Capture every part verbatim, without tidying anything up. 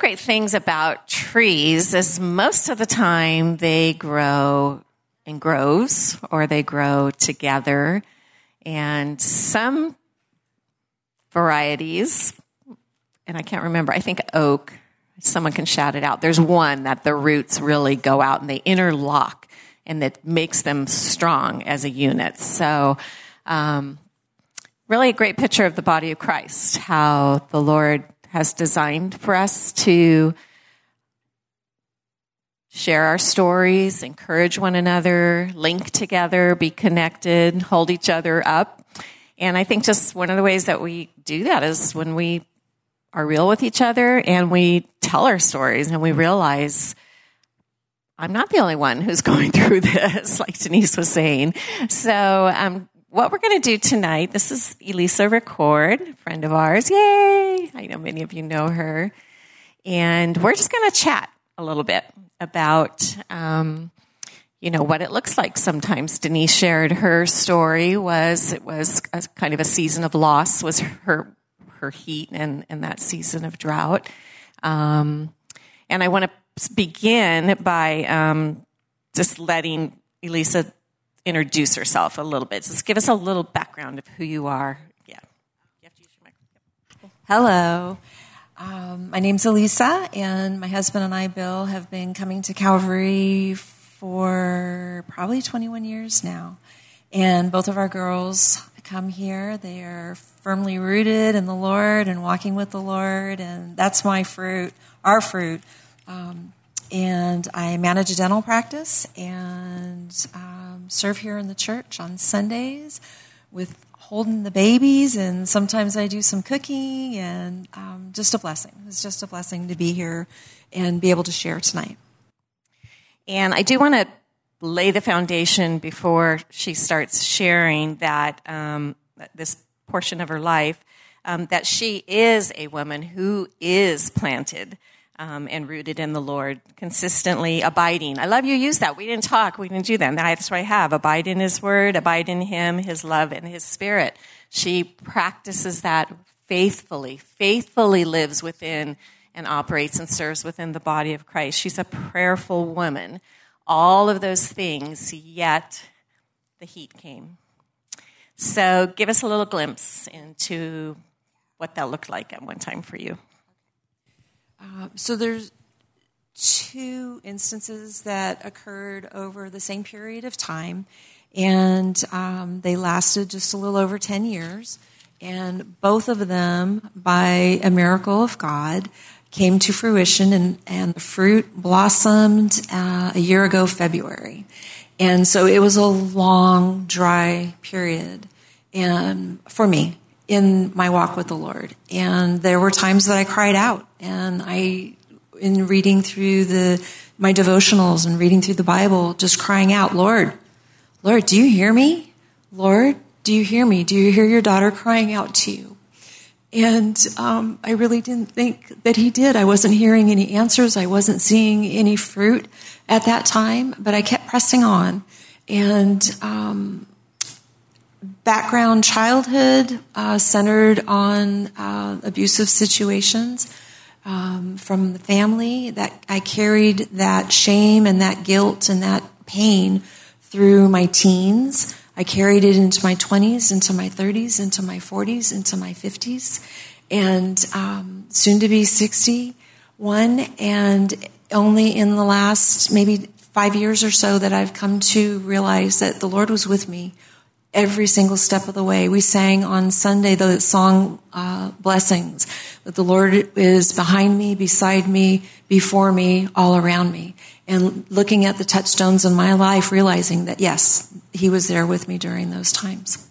great things about trees is most of the time they grow in groves or they grow together. And some varieties, and I can't remember, I think oak, someone can shout it out. There's one that the roots really go out and they interlock, and that makes them strong as a unit. So, um, really a great picture of the body of Christ, how the Lord has designed for us to share our stories, encourage one another, link together, be connected, hold each other up. And I think just one of the ways that we do that is when we are real with each other and we tell our stories and we realize I'm not the only one who's going through this, like Denise was saying. So um, what we're going to do tonight, this is Elisa Record, a friend of ours. Yay! I know many of you know her. And we're just going to chat a little bit about, um, you know, what it looks like sometimes. Denise shared her story was, it was a, kind of a season of loss, was her her heat and, and that season of drought. Um, and I want to begin by um, just letting Elisa introduce herself a little bit. Just give us a little background of who you are. Yeah. You have to use your microphone. Hello. Um, my name's Elisa, and my husband and I, Bill, have been coming to Calvary for probably twenty-one years now. And both of our girls come here. They are firmly rooted in the Lord and walking with the Lord, and that's my fruit, our fruit. Um, and I manage a dental practice and um, serve here in the church on Sundays with holding the babies, and sometimes I do some cooking, and um, just a blessing. It's just a blessing to be here and be able to share tonight. And I do want to lay the foundation before she starts sharing that um, this portion of her life, um, that she is a woman who is planted um, and rooted in the Lord, consistently abiding. I love you use that. We didn't talk. We didn't do that. That's what I have. Abide in His Word, abide in Him, His love, and His Spirit. She practices that faithfully, faithfully lives within and operates and serves within the body of Christ. She's a prayerful woman. All of those things, yet the heat came. So give us a little glimpse into what that looked like at one time for you. Uh, so there's two instances that occurred over the same period of time, and um, they lasted just a little over ten years. And both of them, by a miracle of God, came to fruition, and, and the fruit blossomed uh, a year ago, February. And so it was a long, dry period and for me in my walk with the Lord. And there were times that I cried out, and I, in reading through the my devotionals and reading through the Bible, just crying out, Lord, Lord, do you hear me? Lord, do you hear me? Do you hear your daughter crying out to you? And um, I really didn't think that He did. I wasn't hearing any answers. I wasn't seeing any fruit at that time, but I kept pressing on. And um, background childhood uh, centered on uh, abusive situations um, from the family. That I carried that shame and that guilt and that pain through my teens. I carried it into my twenties, into my thirties, into my forties, into my fifties, and um, soon to be sixty-one. And only in the last maybe five years or so that I've come to realize that the Lord was with me every single step of the way. We sang on Sunday the song uh, Blessings, that the Lord is behind me, beside me, before me, all around me. And looking at the touchstones in my life, realizing that, yes, He was there with me during those times.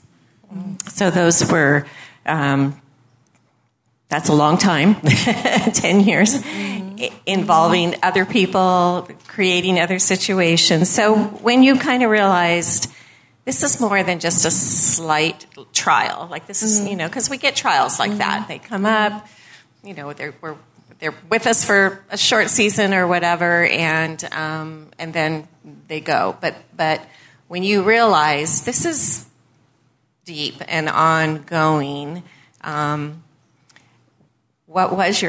So those were, um, that's a long time, ten years, mm-hmm. involving other people, creating other situations. So when you kind of realized this is more than just a slight trial, like this is, mm-hmm. you know, because we get trials like mm-hmm. that. They come up, you know, they're, we're, they're with us for a short season or whatever, and um, and then they go. But but when you realize this is deep and ongoing, um, what was your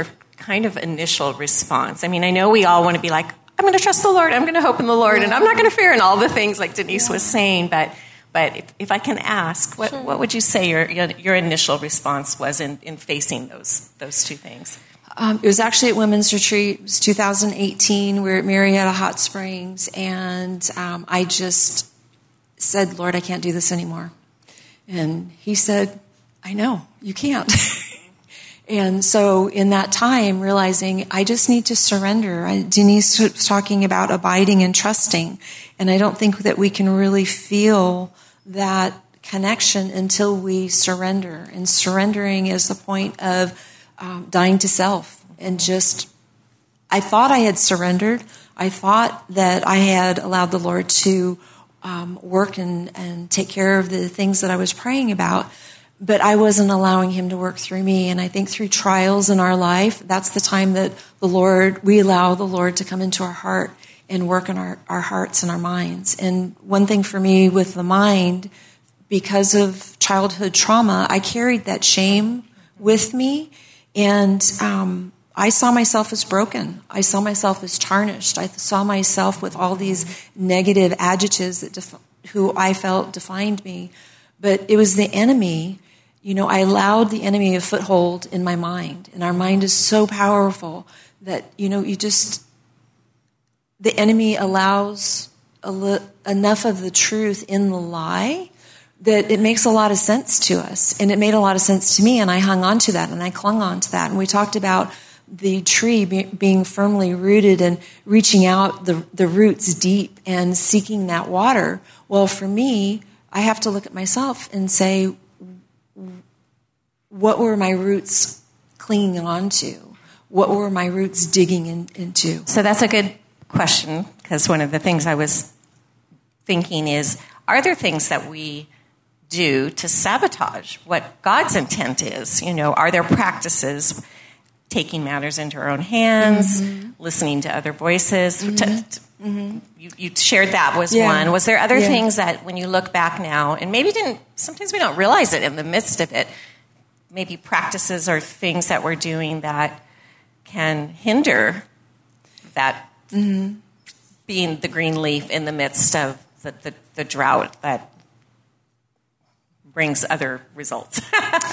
kind of initial response? I mean, I know we all want to be like, I'm going to trust the Lord, I'm going to hope in the Lord, yeah. and I'm not going to fear, and all the things like Denise yeah. was saying. But but if, if I can ask, what, sure. what would you say your, your your initial response was in, in facing those those two things? Um, it was actually at Women's Retreat. It was two thousand eighteen. We were at Marietta Hot Springs, and um, I just said, Lord, I can't do this anymore. And he said, I know, you can't. And so in that time, realizing I just need to surrender. I, Denise was talking about abiding and trusting, and I don't think that we can really feel that connection until we surrender. And surrendering is the point of um, dying to self. And just, I thought I had surrendered. I thought that I had allowed the Lord to um, work and, and take care of the things that I was praying about. But I wasn't allowing him to work through me. And I think through trials in our life, that's the time that the Lord, we allow the Lord to come into our heart and work in our, our hearts and our minds. And one thing for me with the mind, because of childhood trauma, I carried that shame with me. And um, I saw myself as broken. I saw myself as tarnished. I saw myself with all these negative adjectives that def- who I felt defined me. But it was the enemy. You know, I allowed the enemy a foothold in my mind. And our mind is so powerful that, you know, you just, the enemy allows a li- enough of the truth in the lie that it makes a lot of sense to us. And it made a lot of sense to me, and I hung on to that, and I clung on to that. And we talked about the tree be, being firmly rooted and reaching out the, the roots deep and seeking that water. Well, for me, I have to look at myself and say, what were my roots clinging on to? What were my roots digging in, into? So that's a good question, because one of the things I was thinking is, are there things that we do to sabotage what God's intent is? You know, are there practices, taking matters into our own hands, mm-hmm. listening to other voices? Mm-hmm. To, to, mm-hmm. You, you shared that was yeah. one. Was there other yeah. things that when you look back now, and maybe didn't, sometimes we don't realize it in the midst of it, maybe practices or things that we're doing that can hinder that mm-hmm. being the green leaf in the midst of the, the, the drought that brings other results?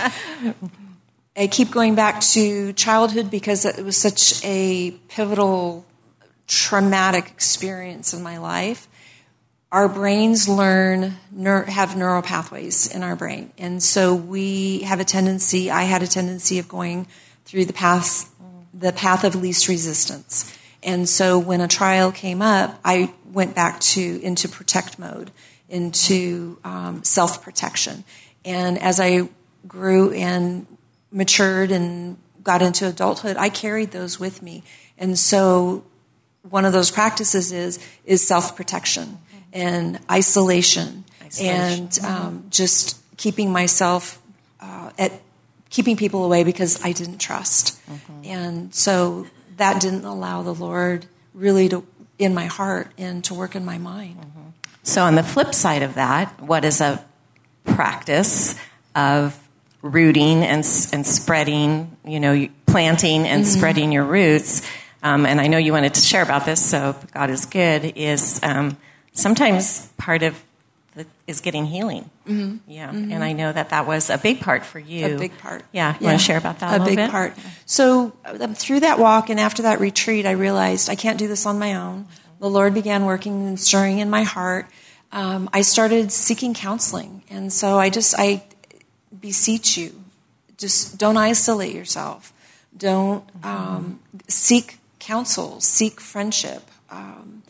I keep going back to childhood because it was such a pivotal, traumatic experience in my life. Our brains learn, have neural pathways in our brain. And so we have a tendency, I had a tendency of going through the path, the path of least resistance. And so when a trial came up, I went back to into protect mode, into um, self-protection. And as I grew and matured and got into adulthood, I carried those with me. And so one of those practices is is self-protection and isolation, isolation. and um, just keeping myself uh, at keeping people away because I didn't trust. Mm-hmm. And so that didn't allow the Lord really to in my heart and to work in my mind. Mm-hmm. So on the flip side of that, what is a practice of rooting and and spreading, you know, planting and mm-hmm. spreading your roots? Um, and I know you wanted to share about this, so God is good, is um, sometimes part of the, is getting healing. Mm-hmm. Yeah, mm-hmm. And I know that that was a big part for you. A big part. Yeah, you yeah. want to share about that a, a little big bit? part. So um, through that walk and after that retreat, I realized I can't do this on my own. The Lord began working and stirring in my heart. Um, I started seeking counseling. And so I just, I beseech you, just don't isolate yourself. Don't um, seek counsel, seek friendship. Um,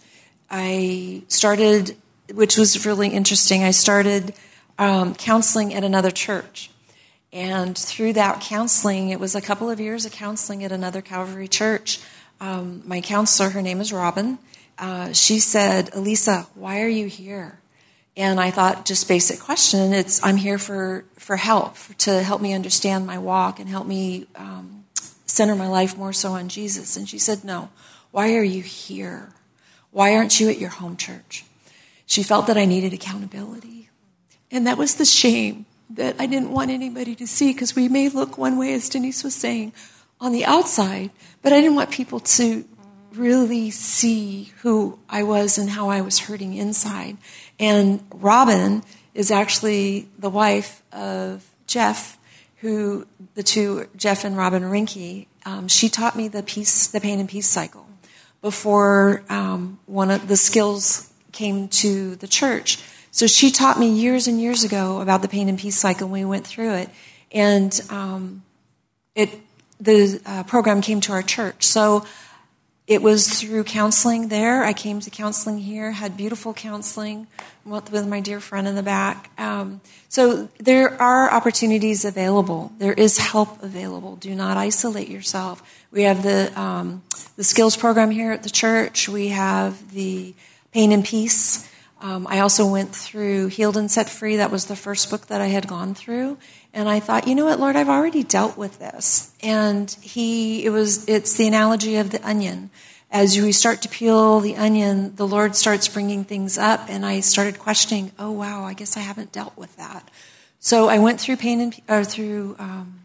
I started, which was really interesting, I started um, counseling at another church. And through that counseling, it was a couple of years of counseling at another Calvary church. Um, my counselor, her name is Robin, uh, she said, Elisa, why are you here? And I thought, just basic question, it's I'm here for, for help, to help me understand my walk and help me um, center my life more so on Jesus. And she said, no, why are you here? Why aren't you at your home church? She felt that I needed accountability. And that was the shame that I didn't want anybody to see, because we may look one way, as Denise was saying, on the outside, but I didn't want people to really see who I was and how I was hurting inside. And Robin is actually the wife of Jeff, who the two, Jeff and Robin Rinke, um, she taught me the peace, the pain and peace cycle before um, one of the skills came to the church. So she taught me years and years ago about the pain and peace cycle, and we went through it. And um, it the uh, program came to our church. So it was through counseling there. I came to counseling here, had beautiful counseling with my dear friend in the back. Um, so there are opportunities available. There is help available. Do not isolate yourself. We have the um, the skills program here at the church. We have the Pain and Peace. Um, I also went through Healed and Set Free. That was the first book that I had gone through. And I thought, you know what, Lord, I've already dealt with this. And he, it was, it's the analogy of the onion. As we start to peel the onion, the Lord starts bringing things up, and I started questioning, oh, wow, I guess I haven't dealt with that. So I went through pain and, or through um,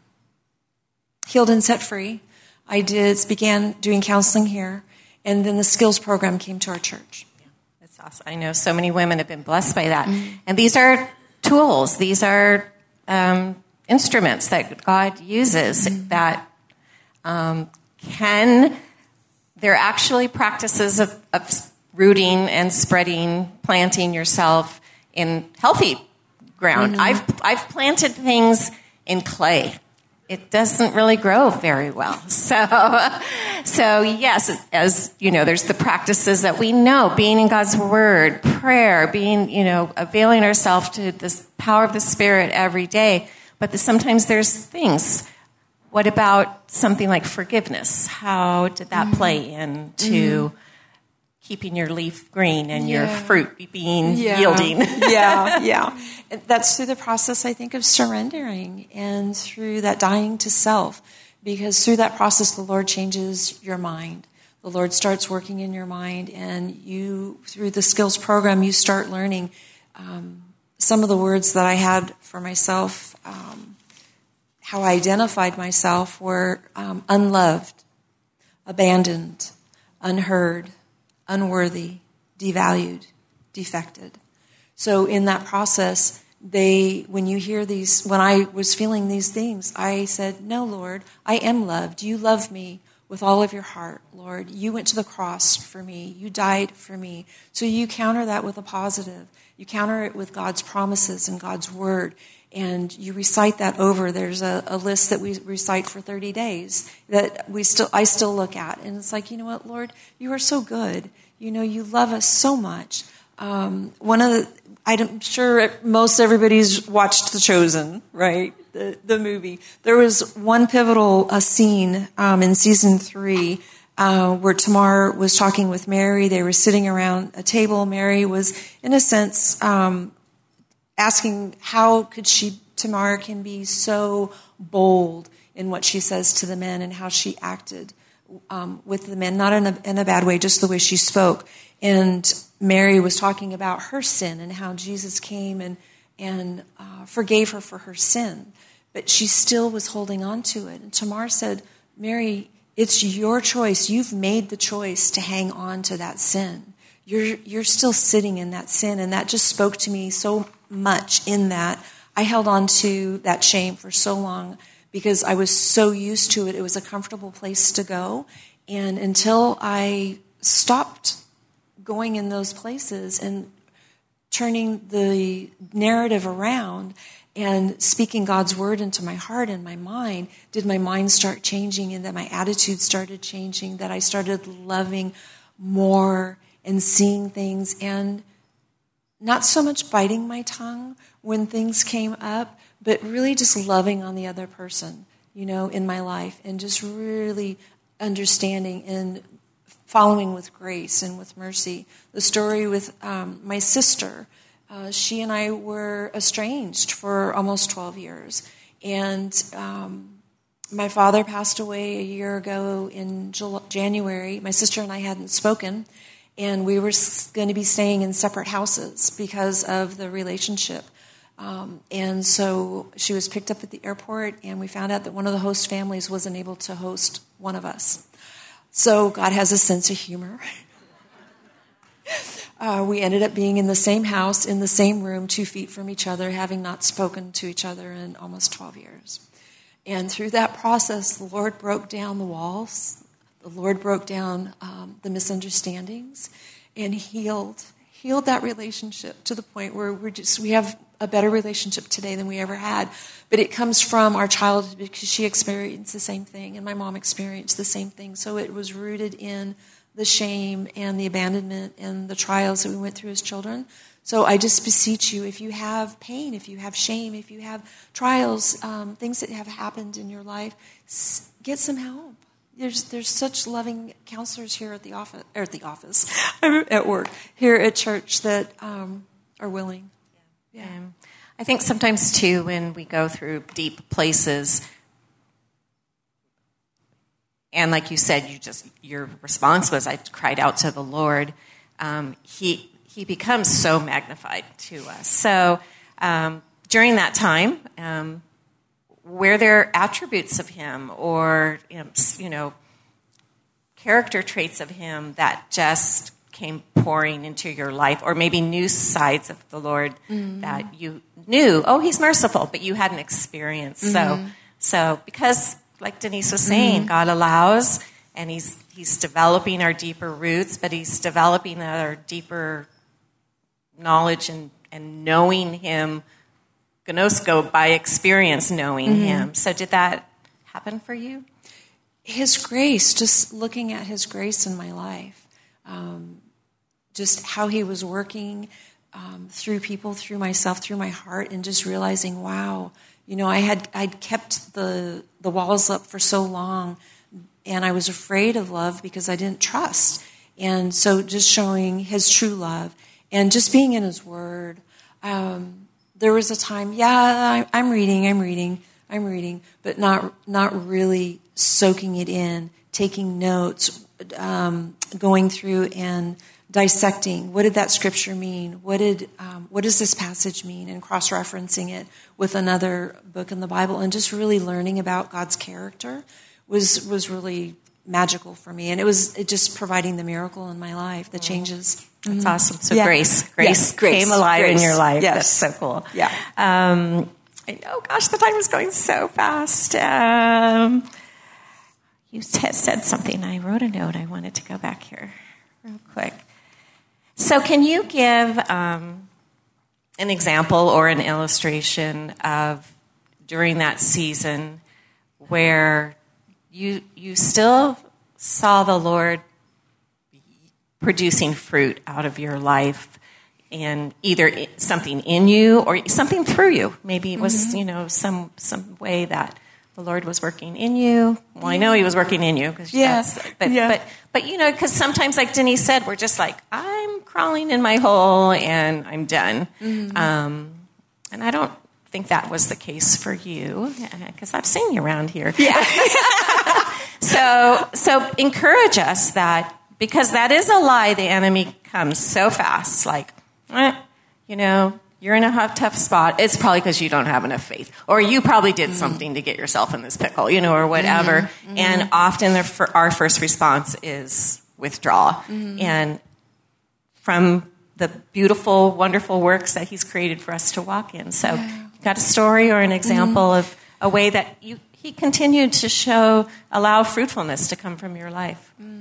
Healed and Set Free. I did, began doing counseling here, and then the skills program came to our church. Yeah, that's awesome. I know so many women have been blessed by that. Mm-hmm. And these are tools. These are um, instruments that God uses mm-hmm. that um, can... They're actually practices of, of rooting and spreading, planting yourself in healthy ground. Mm-hmm. I've I've planted things in clay. It doesn't really grow very well. So, so yes, as you know, there's the practices that we know: being in God's Word, prayer, being you know, availing ourselves to this power of the Spirit every day. But the, sometimes there's things. What about something like forgiveness? How did that mm-hmm. play into mm-hmm. keeping your leaf green and yeah. your fruit being yeah. yielding? yeah, yeah. That's through the process, I think, of surrendering and through that dying to self. Because through that process, the Lord changes your mind. The Lord starts working in your mind, and you, through the skills program, you start learning um, some of the words that I had for myself. Um, How I identified myself were um, unloved, abandoned, unheard, unworthy, devalued, defected. So in that process, they, when you hear these, when I was feeling these things, I said, no, Lord, I am loved. You love me with all of your heart, Lord. You went to the cross for me. You died for me. So you counter that with a positive. You counter it with God's promises and God's word. And you recite that over. There's a, a list that we recite for thirty days that we still, I still look at. And it's like, you know what, Lord, you are so good. You know, you love us so much. Um, one of the, I'm sure most everybody's watched The Chosen, right? The, the movie. There was one pivotal uh, scene um, in season three uh, where Tamar was talking with Mary. They were sitting around a table. Mary was, in a sense, um, asking how could she, Tamar can be so bold in what she says to the men and how she acted um, with the men, not in a, in a bad way, just the way she spoke. And Mary was talking about her sin and how Jesus came and, and uh, forgave her for her sin. But she still was holding on to it. And Tamar said, Mary, it's your choice. You've made the choice to hang on to that sin. You're, you're still sitting in that sin. And that just spoke to me so much in that I held on to that shame for so long because I was so used to it. It was a comfortable place to go. And until I stopped going in those places and turning the narrative around and speaking God's word into my heart and my mind, did my mind start changing and that my attitude started changing, that I started loving more and seeing things and not so much biting my tongue when things came up, but really just loving on the other person, you know, in my life and just really understanding and following with grace and with mercy. The story with um, my sister, uh, she and I were estranged for almost twelve years. And um, my father passed away a year ago in January. My sister and I hadn't spoken. And we were going to be staying in separate houses because of the relationship. Um, and so she was picked up at the airport, and we found out that one of the host families wasn't able to host one of us. So God has a sense of humor. Uh, we ended up being in the same house, in the same room, two feet from each other, having not spoken to each other in almost twelve years. And through that process, the Lord broke down the walls. The Lord broke down um, the misunderstandings and healed healed that relationship to the point where we're just we have a better relationship today than we ever had. But it comes from our childhood because she experienced the same thing and my mom experienced the same thing. So it was rooted in the shame and the abandonment and the trials that we went through as children. So I just beseech you, if you have pain, if you have shame, if you have trials, um, things that have happened in your life, s- get some help. There's there's such loving counselors here at the office, or at the office, at work, here at church that um, are willing. Yeah. Yeah. I think sometimes too, when we go through deep places, and like you said, you just your response was, I cried out to the Lord. Um, he he becomes so magnified to us. So um, during that time, um, were there attributes of him or you know, you know character traits of him that just came pouring into your life, or maybe new sides of the Lord mm-hmm. that you knew? Oh, he's merciful, but you hadn't experienced. Mm-hmm. So so because. Like Denise was saying, mm-hmm. God allows, and he's he's developing our deeper roots, but he's developing our deeper knowledge and, and knowing him, gnosko, by experience knowing mm-hmm. him. So did that happen for you? His grace, just looking at his grace in my life, um, just how he was working um, through people, through myself, through my heart, and just realizing, wow, you know, I had I'd kept the the walls up for so long, and I was afraid of love because I didn't trust. And so, just showing his true love and just being in his word. Um, there was a time, yeah, I, I'm reading, I'm reading, I'm reading, but not not really soaking it in, taking notes, um, going through and dissecting. What did that scripture mean? What did um, what does this passage mean? And cross-referencing it with another book in the Bible, and just really learning about God's character was was really magical for me. And it was it just providing the miracle in my life, the changes. That's mm-hmm. awesome. So yeah. grace, grace, yes, grace, came alive grace. in your life. Yes. That's so cool. Yeah. Um, oh gosh, the time is going so fast. Um, you t- said something. I wrote a note. I wanted to go back here real quick. So can you give um, an example or an illustration of during that season where you you still saw the Lord producing fruit out of your life, and either something in you or something through you? Maybe it was mm-hmm. you know some some way that the Lord was working in you. Well, I know he was working in you. Cause yeah. That's, but, yeah. but, but, you know, because sometimes, like Denise said, we're just like, I'm crawling in my hole and I'm done. Mm-hmm. Um, and I don't think that was the case for you, because I've seen you around here. Yeah. so, so encourage us that, because that is a lie. The enemy comes so fast, like, eh, you know, you're in a tough spot. It's probably because you don't have enough faith. Or you probably did mm-hmm. something to get yourself in this pickle, you know, or whatever. Mm-hmm. And often the, our first response is withdraw. Mm-hmm. And from the beautiful, wonderful works that he's created for us to walk in. So yeah. you got a story or an example mm-hmm. of a way that you he continued to show, allow fruitfulness to come from your life. Mm.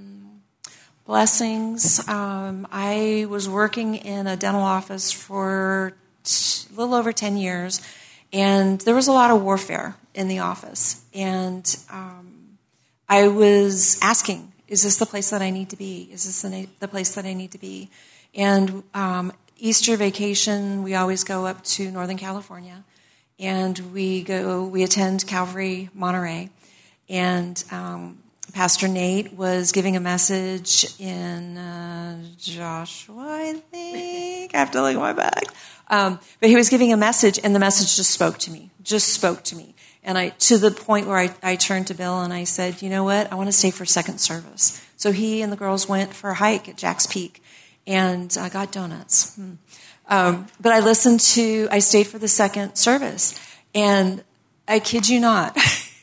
Blessings. Um, I was working in a dental office for t- a little over ten years, and there was a lot of warfare in the office. And um, I was asking, is this the place that I need to be? Is this the, na- the place that I need to be? And um, Easter vacation, we always go up to Northern California, and we go, we attend Calvary Monterey. And um Pastor Nate was giving a message in uh, Joshua, I think. I have to look at my bag. Um, but he was giving a message, and the message just spoke to me, just spoke to me. And I, to the point where I, I turned to Bill and I said, you know what? I want to stay for second service. So he and the girls went for a hike at Jack's Peak, and I got donuts. Hmm. Um, but I listened to, I stayed for the second service. And I kid you not,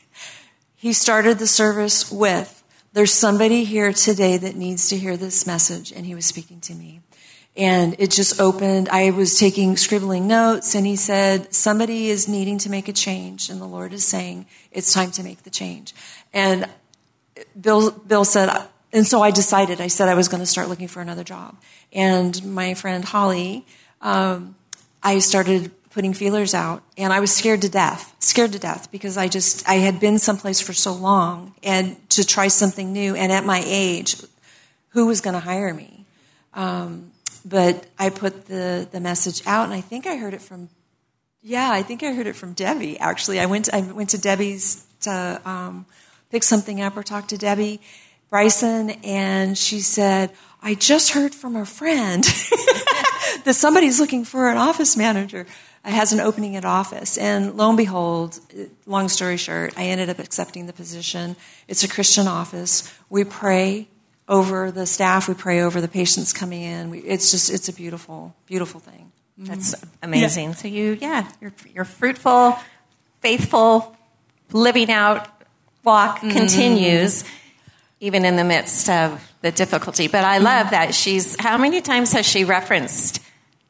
he started the service with, there's somebody here today that needs to hear this message. And he was speaking to me. And it just opened. I was taking, scribbling notes, and he said, somebody is needing to make a change, and the Lord is saying, it's time to make the change. And Bill, Bill said, and so I decided, I said I was going to start looking for another job. And my friend Holly, um, I started putting feelers out, and I was scared to death, scared to death, because I just, I had been someplace for so long, and to try something new, and at my age, who was going to hire me? Um, But I put the, the message out, and I think I heard it from, yeah, I think I heard it from Debbie, actually. I went to, I went to Debbie's to um, pick something up or talk to Debbie Bryson, and she said, I just heard from a friend that somebody's looking for an office manager. It has an opening at office. And lo and behold, long story short, I ended up accepting the position. It's a Christian office. We pray over the staff, we pray over the patients coming in. We, it's just, it's a beautiful, beautiful thing. That's amazing. Yeah. So you, yeah, you're, you're fruitful, faithful, living out walk mm-hmm. continues, even in the midst of the difficulty. But I love that she's, how many times has she referenced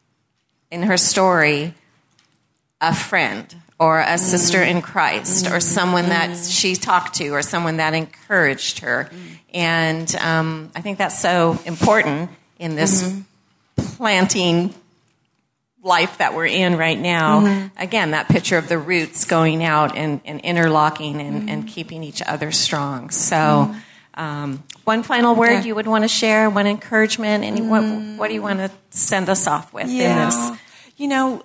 in her story a friend or a sister in Christ or someone that she talked to or someone that encouraged her? And um, I think that's so important in this mm-hmm. planting life that we're in right now. Mm-hmm. Again, that picture of the roots going out and, and interlocking and, mm-hmm. and keeping each other strong. So mm-hmm. um, one final word okay. you would want to share, one encouragement, and mm-hmm. what, what do you want to send us off with yeah. in this? You know,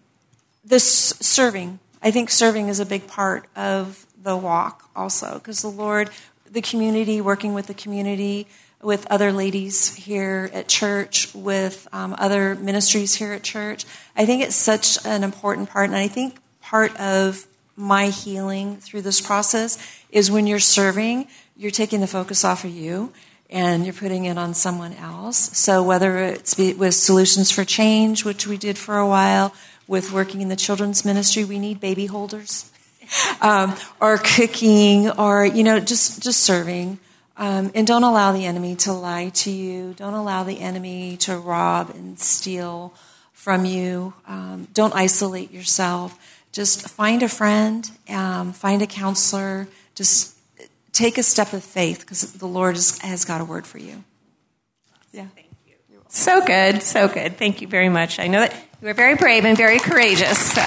this serving, I think serving is a big part of the walk also, because the Lord... the community, working with the community, with other ladies here at church, with um, other ministries here at church. I think it's such an important part, and I think part of my healing through this process is when you're serving, you're taking the focus off of you, and you're putting it on someone else. So whether it's with Solutions for Change, which we did for a while, with working in the children's ministry, we need baby holders. Um, or cooking, or, you know, just, just serving. Um, and don't allow the enemy to lie to you. Don't allow the enemy to rob and steal from you. Um, don't isolate yourself. Just find a friend, um, find a counselor. Just take a step of faith, because the Lord is, has got a word for you. Yeah. Thank you. So good, so good. Thank you very much. I know that you are very brave and very courageous, so...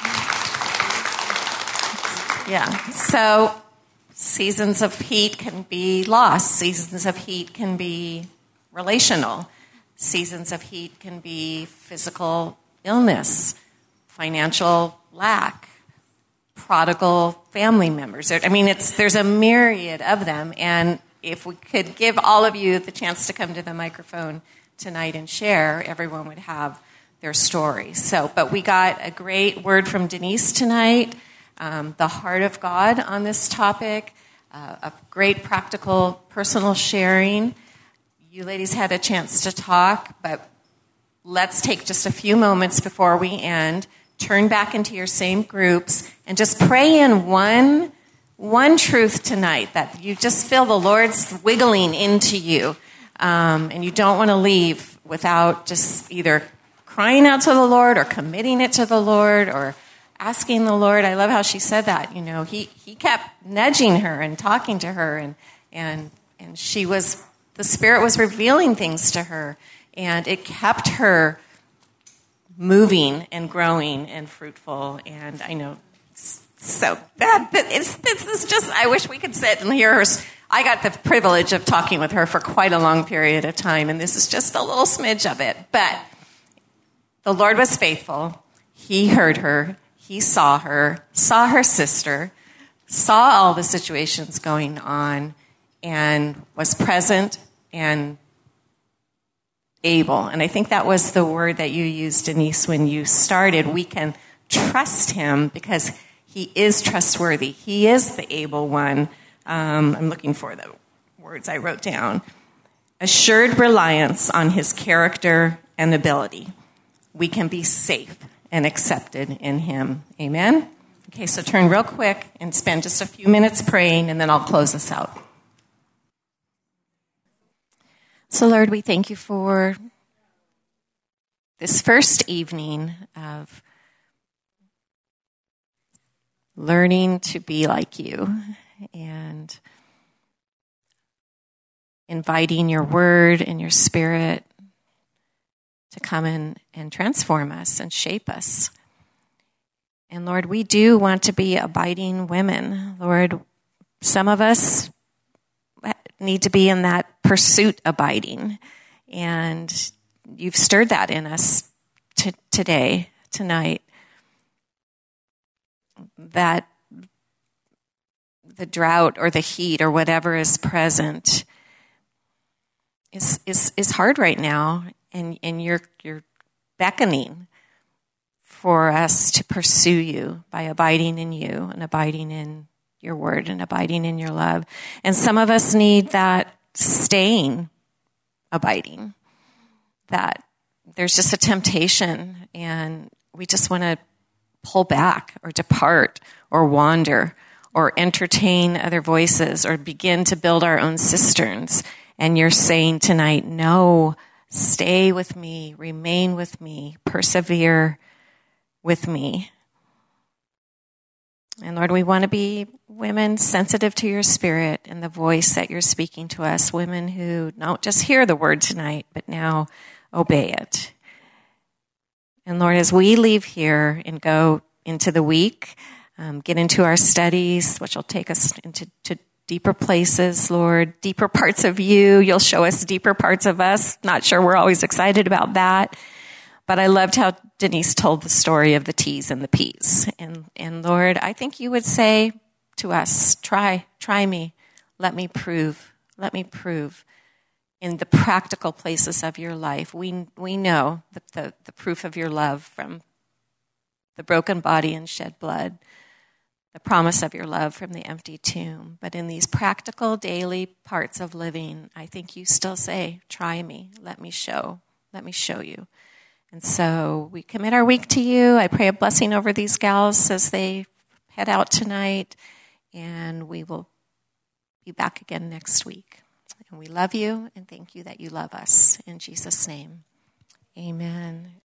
Yeah, so seasons of heat can be loss. Seasons of heat can be relational. Seasons of heat can be physical illness, financial lack, prodigal family members. I mean, it's there's a myriad of them. And if we could give all of you the chance to come to the microphone tonight and share, everyone would have their story. So, but we got a great word from Denise tonight. Um, the heart of God on this topic, uh, a great practical personal sharing. You ladies had a chance to talk, but let's take just a few moments before we end, turn back into your same groups, and just pray in one, one truth tonight that you just feel the Lord's wiggling into you, um, and you don't want to leave without just either crying out to the Lord or committing it to the Lord or asking the Lord. I love how she said that. You know, he, he kept nudging her and talking to her, and and and she was, the Spirit was revealing things to her, and it kept her moving and growing and fruitful. And I know, so that, that it's, this is just, I wish we could sit and hear her. I got the privilege of talking with her for quite a long period of time, and this is just a little smidge of it. But the Lord was faithful. He heard her. He saw her, saw her sister, saw all the situations going on, and was present and able. And I think that was the word that you used, Denise, when you started. We can trust him because he is trustworthy. He is the able one. Um, I'm looking for the words I wrote down. Assured reliance on his character and ability. we can be safe and accepted in him. Amen? Okay, so turn real quick and spend just a few minutes praying, and then I'll close us out. So, Lord, we thank you for this first evening of learning to be like you and inviting your word and your spirit to come in and transform us and shape us. And Lord, we do want to be abiding women. Lord, some of us need to be in that pursuit abiding. And you've stirred that in us t- today, tonight, that the drought or the heat or whatever is present is is, is hard right now. And, and you're you're beckoning for us to pursue you by abiding in you and abiding in your word and abiding in your love. And some of us need that staying abiding, that there's just a temptation and we just want to pull back or depart or wander or entertain other voices or begin to build our own cisterns. And you're saying tonight, no, stay with me, remain with me, persevere with me. And Lord, we want to be women sensitive to your spirit and the voice that you're speaking to us, women who don't just hear the word tonight, but now obey it. And Lord, as we leave here and go into the week, um, get into our studies, which will take us into to deeper places, Lord, deeper parts of you. You'll show us deeper parts of us. Not sure we're always excited about that. But I loved how Denise told the story of the T's and the P's. And, and Lord, I think you would say to us, try, try me. Let me prove, let me prove in the practical places of your life. We, we know the, the, the proof of your love from the broken body and shed blood, the promise of your love from the empty tomb. But in these practical daily parts of living, I think you still say, try me, let me show, let me show you. And so we commit our week to you. I pray a blessing over these gals as they head out tonight, and we will be back again next week. And we love you and thank you that you love us. In Jesus' name, amen.